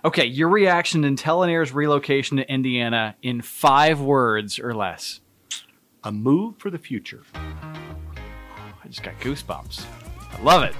Okay, your reaction to Intellinair's relocation to Indiana in 5 words or less. A move for the future. I just got goosebumps. I love it.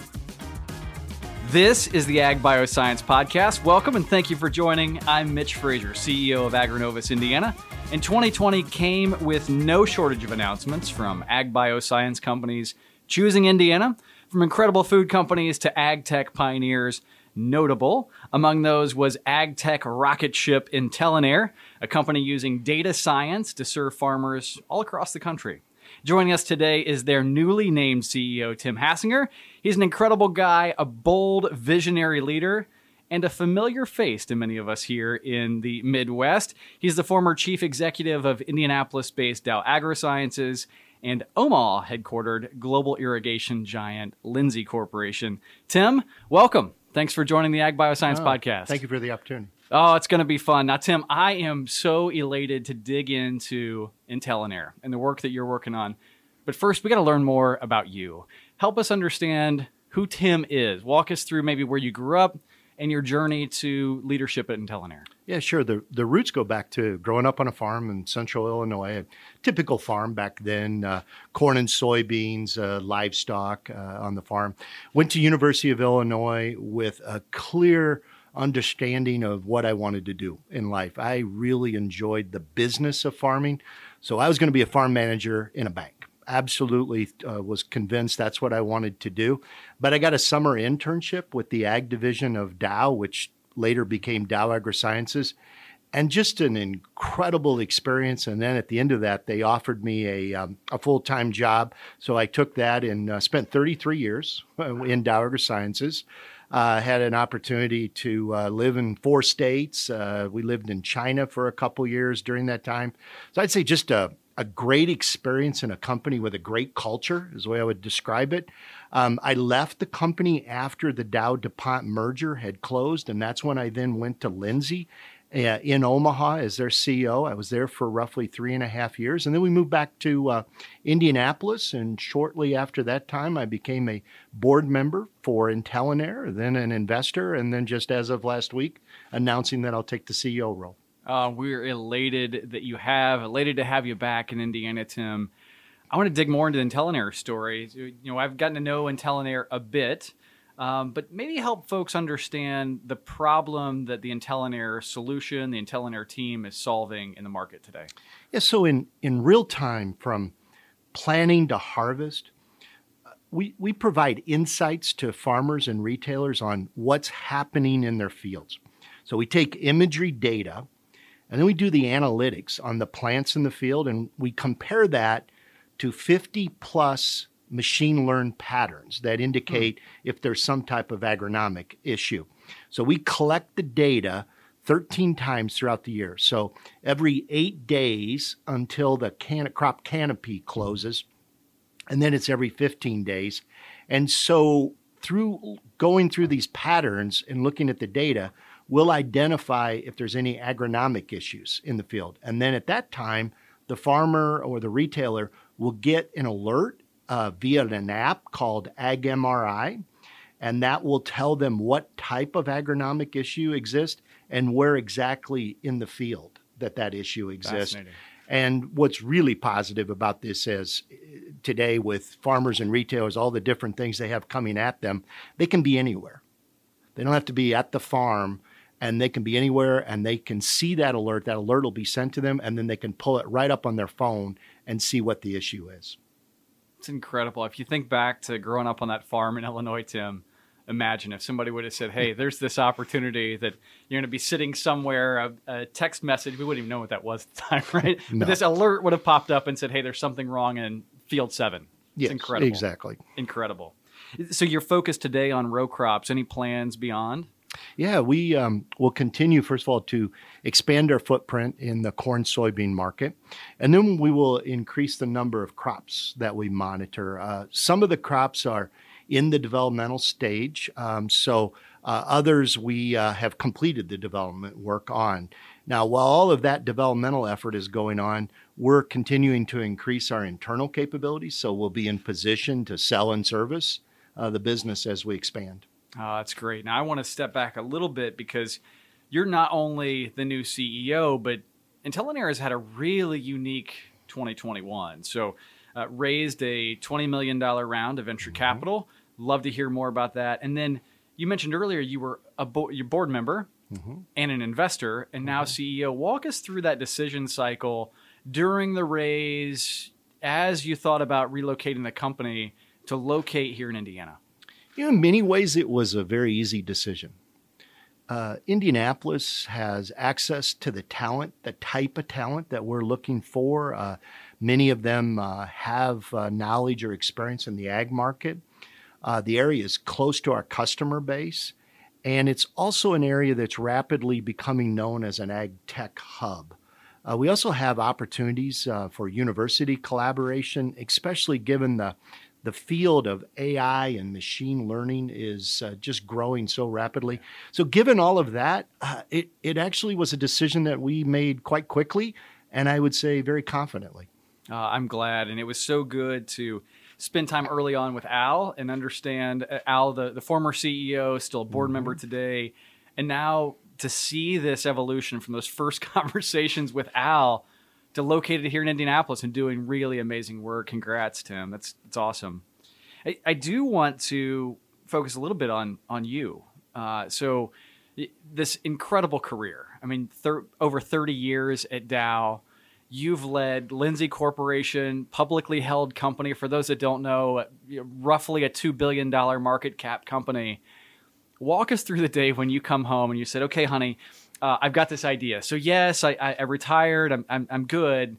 This is the Ag Bioscience Podcast. Welcome and thank you for joining. I'm Mitch Frazier, CEO of Agronovus Indiana. And 2020 came with no shortage of announcements from ag bioscience companies choosing Indiana, from incredible food companies to ag tech pioneers. Notable among those was ag tech rocket ship Intellinair, a company using data science to serve farmers all across the country. Joining us today is their newly named CEO, Tim Hassinger. He's an incredible guy, a bold, visionary leader, and a familiar face to many of us here in the Midwest. He's the former chief executive of Indianapolis-based Dow AgroSciences and Omaha-headquartered global irrigation giant Lindsay Corporation. Tim, welcome. Thanks for joining the Ag Bioscience Podcast. Thank you for the opportunity. Oh, it's going to be fun. Now, Tim, I am so elated to dig into Intellinair and the work that you're working on. But first, we got to learn more about you. Help us understand who Tim is. Walk us through maybe where you grew up and your journey to leadership at Intellinair. Yeah, sure. The roots go back to growing up on a farm in central Illinois, a typical farm back then, corn and soybeans, livestock on the farm. Went to University of Illinois with a clear understanding of what I wanted to do in life. I really enjoyed the business of farming. So I was going to be a farm manager in a bank. Absolutely was convinced that's what I wanted to do. But I got a summer internship with the ag division of Dow, which later became Dow AgroSciences, and just an incredible experience. And then at the end of that, they offered me a full-time job. So I took that and spent 33 years in Dow AgroSciences. Had an opportunity to live in 4 states. We lived in China for a couple years during that time. So I'd say just a great experience in a company with a great culture is the way I would describe it. I left the company after the Dow-DuPont merger had closed, and that's when I then went to Lindsay in Omaha as their CEO. I was there for roughly 3.5 years, and then we moved back to Indianapolis, and shortly after that time, I became a board member for Intellinair, then an investor, and then just as of last week, announcing that I'll take the CEO role. We're elated to have you back in Indiana, Tim. I want to dig more into the Intellinair story. You know, I've gotten to know Intellinair a bit, but maybe help folks understand the problem that the Intellinair solution, the Intellinair team is solving in the market today. Yeah, so in real time, from planning to harvest, we provide insights to farmers and retailers on what's happening in their fields. So we take imagery data, and then we do the analytics on the plants in the field, and we compare that to 50 plus machine learned patterns that indicate if there's some type of agronomic issue. So we collect the data 13 times throughout the year. So every 8 days until the crop canopy closes, and then it's every 15 days. And so through going through these patterns and looking at the data, we'll identify if there's any agronomic issues in the field. And then at that time, the farmer or the retailer will get an alert via an app called AgMRI, and that will tell them what type of agronomic issue exists and where exactly in the field that issue exists. And what's really positive about this is today with farmers and retailers, all the different things they have coming at them, they can be anywhere. They don't have to be at the farm. And they can be anywhere, and they can see that alert. That alert will be sent to them, and then they can pull it right up on their phone and see what the issue is. It's incredible. If you think back to growing up on that farm in Illinois, Tim, imagine if somebody would have said, hey, there's this opportunity that you're going to be sitting somewhere, a text message. We wouldn't even know what that was at the time, right? No. But this alert would have popped up and said, hey, there's something wrong in field 7. It's incredible. Exactly. Incredible. So you're focused today on row crops. Any plans beyond? Yeah, we will continue, first of all, to expand our footprint in the corn soybean market. And then we will increase the number of crops that we monitor. Some of the crops are in the developmental stage. Others we have completed the development work on. Now, while all of that developmental effort is going on, we're continuing to increase our internal capabilities. So we'll be in position to sell and service the business as we expand. That's great. Now I want to step back a little bit because you're not only the new CEO, but Intellinear has had a really unique 2021. So raised a $20 million round of venture capital. Love to hear more about that. And then you mentioned earlier you were your board member and an investor and now CEO. Walk us through that decision cycle during the raise as you thought about relocating the company to locate here in Indiana. In many ways, it was a very easy decision. Indianapolis has access to the talent, the type of talent that we're looking for. Many of them have knowledge or experience in the ag market. The area is close to our customer base, and it's also an area that's rapidly becoming known as an ag tech hub. We also have opportunities for university collaboration, especially given the field of AI and machine learning is just growing so rapidly. So given all of that, it actually was a decision that we made quite quickly, and I would say very confidently. I'm glad. And it was so good to spend time early on with Al and understand Al, the former CEO, still a board member today. And now to see this evolution from those first conversations with Al to located here in Indianapolis and doing really amazing work. Congrats, Tim. That's awesome. I do want to focus a little bit on you. So this incredible career. I mean, over 30 years at Dow. You've led Lindsay Corporation, publicly held company. For those that don't know, roughly a $2 billion market cap company. Walk us through the day when you come home and you said, okay, honey, I've got this idea. So yes, I retired. I'm good.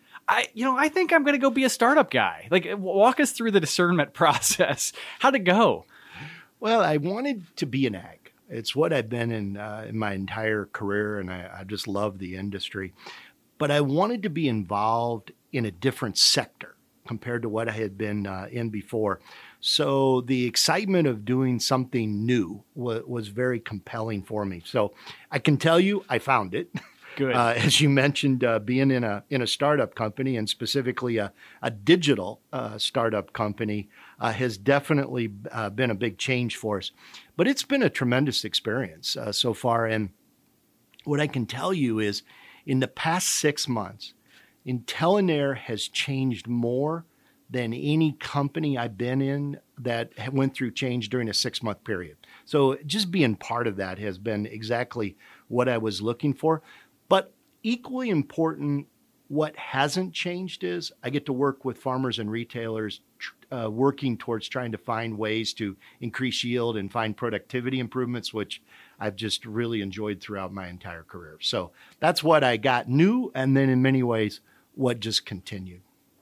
I think I'm going to go be a startup guy. Like, walk us through the discernment process. How'd it go? Well, I wanted to be an ag. It's what I've been in my entire career, and I just love the industry. But I wanted to be involved in a different sector compared to what I had been in before. So the excitement of doing something new was very compelling for me. So I can tell you I found it. Good. As you mentioned, being in a startup company, and specifically a digital startup company, has definitely been a big change for us. But it's been a tremendous experience so far. And what I can tell you is, in the past 6 months, Intellinear has changed more than any company I've been in that went through change during a 6-month period. So just being part of that has been exactly what I was looking for. But equally important, what hasn't changed is I get to work with farmers and retailers working towards trying to find ways to increase yield and find productivity improvements, which I've just really enjoyed throughout my entire career. So that's what I got new, and then in many ways, what just continued.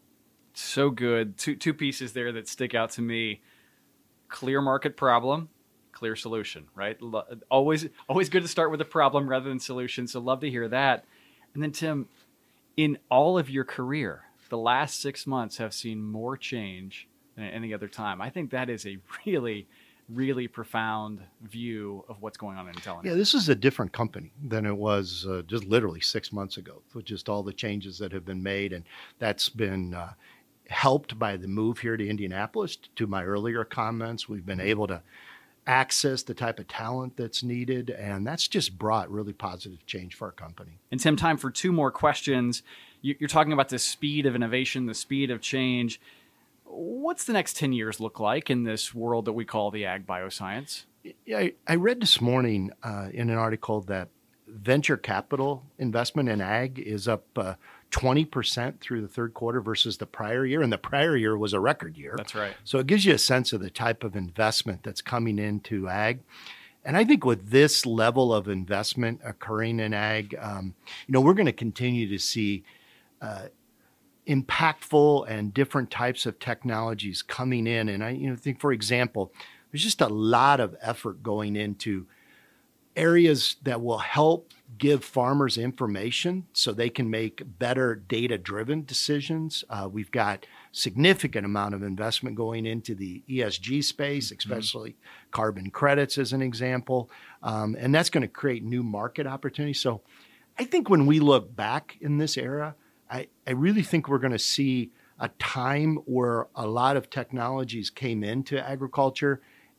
So good. Two pieces there that stick out to me. Clear market problem, clear solution, right? Always good to start with a problem rather than solution. So love to hear that. And then Tim, in all of your career, the last 6 months have seen more change than any other time. I think that is a really, really profound view of what's going on in Intellinear. Yeah, this is a different company than it was just literally 6 months ago, with just all the changes that have been made. And that's been helped by the move here to Indianapolis. To my earlier comments, we've been able to access the type of talent that's needed, and that's just brought really positive change for our company. And Tim, time for 2 more questions. You're talking about the speed of innovation, the speed of change. What's the next 10 years look like in this world that we call the ag bioscience? Yeah, I read this morning in an article that venture capital investment in ag is up 20% through the third quarter versus the prior year. And the prior year was a record year. That's right. So it gives you a sense of the type of investment that's coming into ag. And I think with this level of investment occurring in ag, we're going to continue to see impactful and different types of technologies coming in. And I think, for example, there's just a lot of effort going into areas that will help give farmers information so they can make better data-driven decisions. We've got significant amount of investment going into the ESG space, especially carbon credits as an example. And that's going to create new market opportunities. So I think when we look back in this era, I really think we're going to see a time where a lot of technologies came into agriculture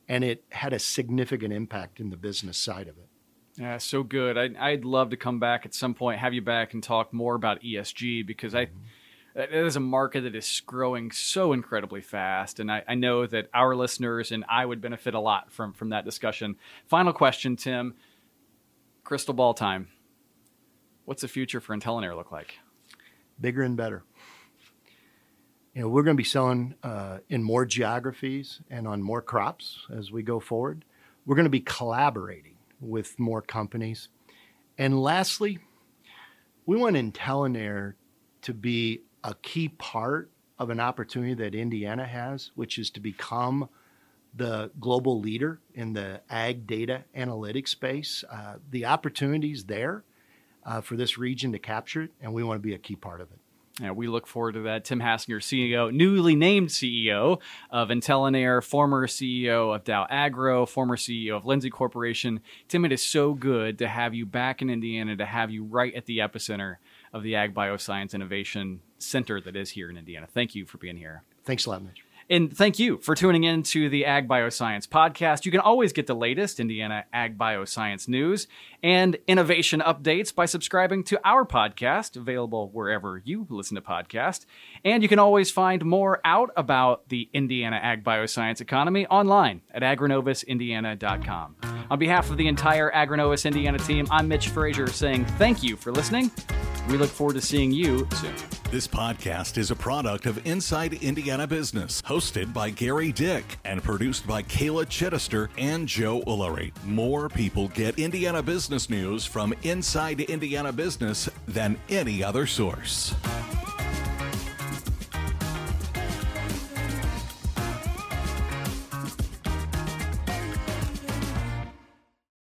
and it had a significant impact in the business side of it. Yeah, so good. I'd love to come back at some point, have you back and talk more about ESG, because it is a market that is growing so incredibly fast. And I know that our listeners and I would benefit a lot from that discussion. Final question, Tim, crystal ball time. What's the future for IntelliNair look like? Bigger and better. We're going to be selling in more geographies and on more crops as we go forward. We're going to be collaborating with more companies. And lastly, we want IntelliNair to be a key part of an opportunity that Indiana has, which is to become the global leader in the ag data analytics space. The opportunity's there for this region to capture it, and we want to be a key part of it. Yeah, we look forward to that. Tim Hassinger, CEO, newly named CEO of IntelliNair, former CEO of Dow Agro, former CEO of Lindsay Corporation. Tim, it is so good to have you back in Indiana, to have you right at the epicenter of the Ag Bioscience Innovation Center that is here in Indiana. Thank you for being here. Thanks a lot, Mitch. And thank you for tuning in to the Ag Bioscience podcast. You can always get the latest Indiana Ag Bioscience news and innovation updates by subscribing to our podcast, available wherever you listen to podcasts. And you can always find more out about the Indiana Ag Bioscience economy online at agrinovusindiana.com. On behalf of the entire Agrinovus Indiana team, I'm Mitch Frazier saying thank you for listening. We look forward to seeing you soon. This podcast is a product of Inside Indiana Business, hosted by Gary Dick and produced by Kayla Chittister and Joe Ullery. More people get Indiana business news from Inside Indiana Business than any other source.